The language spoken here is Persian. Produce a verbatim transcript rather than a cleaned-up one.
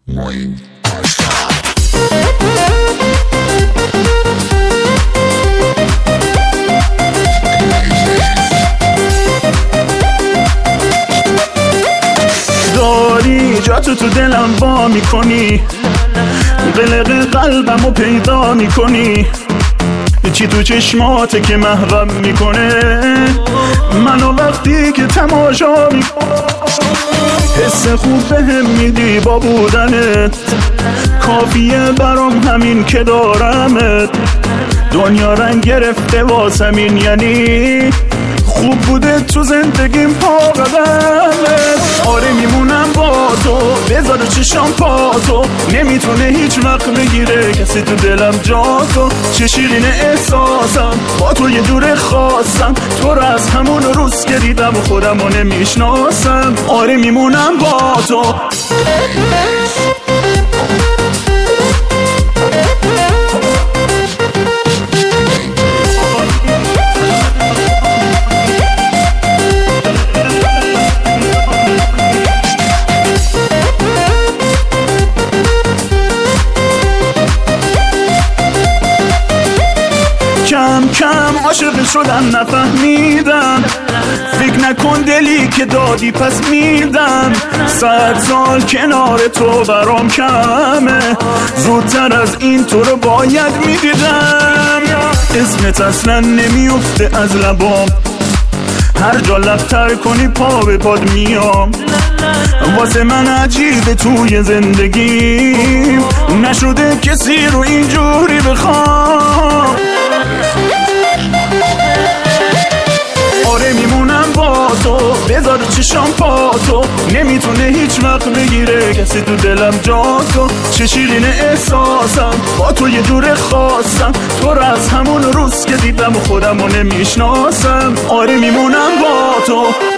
داری جاتو تو دلم وا میکنی، قلق قلبمو پیدا میکنی، چی تو چشماته که محوم میکنه منو وقتی که تماشا میکنه. حس خوب بهم میدی با بودنت، کافیه برام همین که دارمت. دنیا رنگ گرفته واسمین، یعنی خوب بوده تو زندگیم پا قدمت. آره میمونم با تو، بذار چشام پا تو، نمیتونه هیچ وقت بگیره کسی تو دلم جا تو. چه شیرین احساسم با تو یه جور خاصم، تو رو از همون روز که دیدم و خودم رو نمیشناسم. آره میمونم با تو. کم کم عاشق شدن نفهمیدم، فکر نکن دلی که دادی پس میدم. صد سال کنار تو برام کمه، زودتر از این تو رو باید میدیدم. اسمت اصلا نمیفته از لبام، هر جا لبتر کنی پا به پاد میام. واسه من عجیبه توی زندگیم، نشده کسی رو اینجوری بخوام. آره میمونم با تو، بذار چشام پا تو، نمیتونه هیچ وقت بگیره کسی تو دلم جا تو. چه شیرین احساسم با تو یه جور خاصم، تو رو از همون روز که دیدم و خودم رو نمیشناسم. آره میمونم با تو.